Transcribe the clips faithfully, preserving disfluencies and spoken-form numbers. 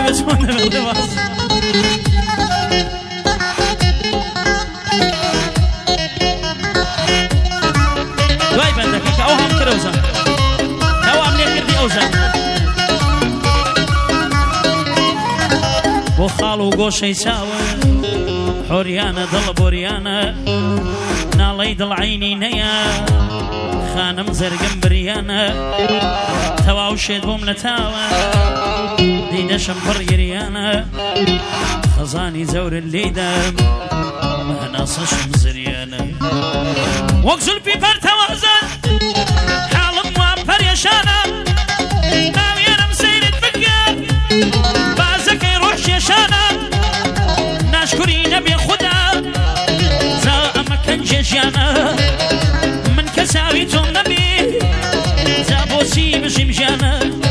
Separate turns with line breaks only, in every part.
بچۆن دەبێت باز دوای بەندەکە کە ئەو هەم کرە ئەوزان ئەو ئەم لێ کردی ئەوزان بۆ خاڵ و گۆشەی چاوە حۆریانە دڵ بۆریانە ناڵەی دڵعینی نەیە خانم زەرگم بریانە تەواو شێت بۆم نەتاوە دیدەشم پڕ گریانە خەزانی زەورت لێدەم هەناسەشم زریانە وەک زولفی پەرتەوازە حاڵم وا پەرێشانە ناوێنم سەیرت بکە بازەکەی ڕۆژ شێشانە ناشکوری نەبێ خودا جا ئەمە کەنجێ ژیانە من کەساوی تۆم نەبێ جا بۆچی بژیم ژیانە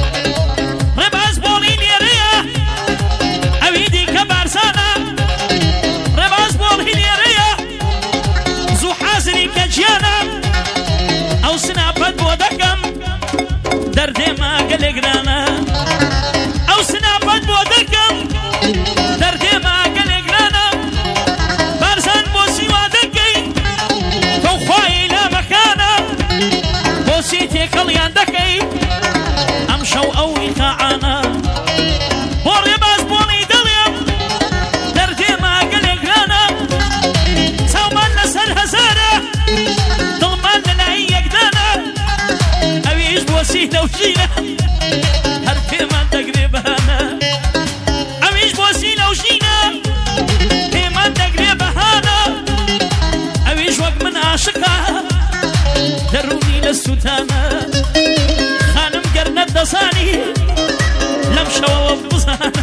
ڕێباز بۆڵی نێرەیە ئەوی دیکە بارزانە ڕێباز بۆڵی نێرەیە زوو حازری کە گیانە ئەو سناپەت بۆ دەکەم دەردێمە گەلێگرانە ئەو سناپەت بۆ دەکەم دەردێمە گەلێگرانە بارزان بۆ سیوا دەکەی تۆ خوای لە مەکانە بۆچی تێکەڵیان دەکەی ئەم شەو ئەو ئیقاعانە بۆ ڕێباز بۆڵی دڵێم دەردێمە گەلێگرانە چاومان لەسەر هەزارە دڵمان لەلای یەکدانە ئەویش بۆچی لەوژینە هەر پێمان دەگرێ بەهانە ئەویش بۆچی لەوژینە پێمان دەگرێ بەهانە ئەویش وەک من عاشقە دەڕوونی لە سوتانە خانم گەر نەتدەزانی لەم شەوەوە بزانە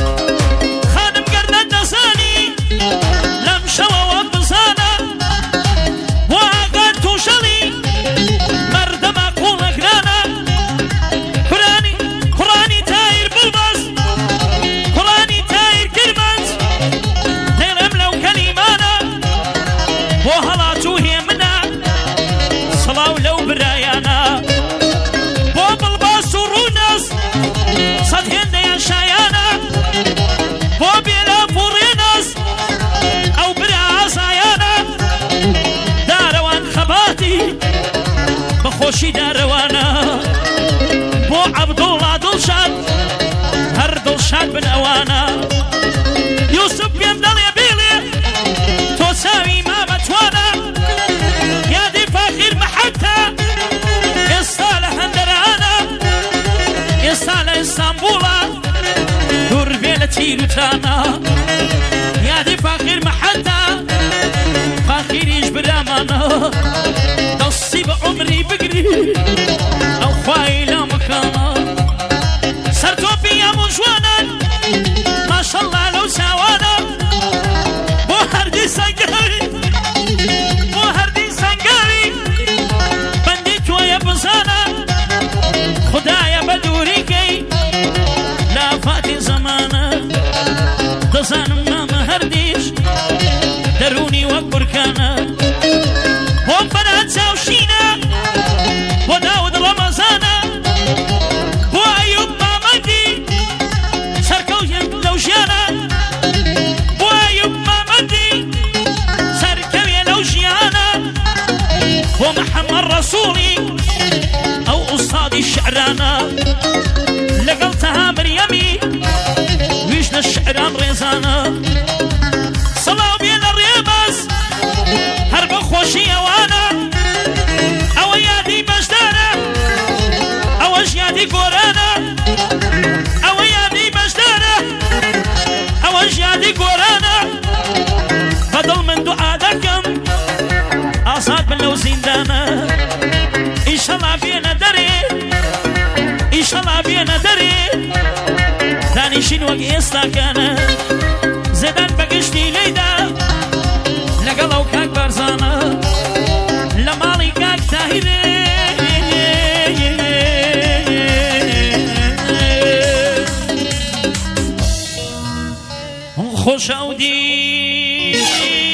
خانم گەر نەتدەزانی لەم شەوەوە بزانە بۆ ئاگات تووشەڵی مەردەما قوڵەگرانە قورانی قورانی تایر بڵبەس قورانی تایر کرمەنج دەیڵێم لەو کەلیمانە بۆ هەڵات و هێمنە سڵاو لەو برایانە بۆ بڵباس و ڕوونەس سەد هێندەیان شایانە بۆ بێلاف و ڕێنەس ئەو برا ئازایانە دارەوان خەباتی بەخۆشی دارەوانە بۆ عەبدوڵڵا دڵشاد هەر دڵشاد بن ئەوانە یوسف پێم دەڵێ بێڵێ تۆ چاوی مامەتوانە یادی فاخیر مەحەتە ئێستا لە هەندەرانە ئێستا لە ئیستانبوڵە دوور بێ لە تیروتانە یادی فاخیر مەحەتە فاخیریش برامانە دەستی بە عمری بگری ئەو خوای لە مەکانە سەرتۆپی هەموو جوانان ماشەڵڵا لەو چاوانە بۆ هەردی سەنگاوی بۆ هەردی سەنگاوی بەندی تۆیە بزانە خدایە بە دووریکەی لە ئافاتی زەمانە دەزانم مامە هەردیش دەرونی وەک بورکانە بۆ بەرات چاوشینە بۆ داود ڕەمەزانە بۆ ئەیوب مامەدی سەرکەوتێن لەو ژیانە بۆ ئەیوب مامەدی سەرکەوێ لەو ژیانە بۆ محەممەد ڕەسووڵی ئەو ئوستادی شعرانە لەگەڵ تەها مریەمی ویژنە شعران ڕێزانە سەڵاو بێ لە ڕێباز هەر بە خۆشی ئەوانە ئەوە یادی بەشدارە ئەوەش یادی گۆرانە ئەوە یادی بەشدارە ئەوەش یادی گۆرانە بەدڵ من دوعا دەکەم ئازاد بن لەو زیندانە ئیشەڵا بێنە دەرێ ئیشەڵا بێنە دەرێ دانیشین وەک ئێستاکانە زێدان بەگشتی لێیدا لەگەڵ ئەو کاک بارزانە لە ماڵی کاک تاهیرێ خۆشە و دی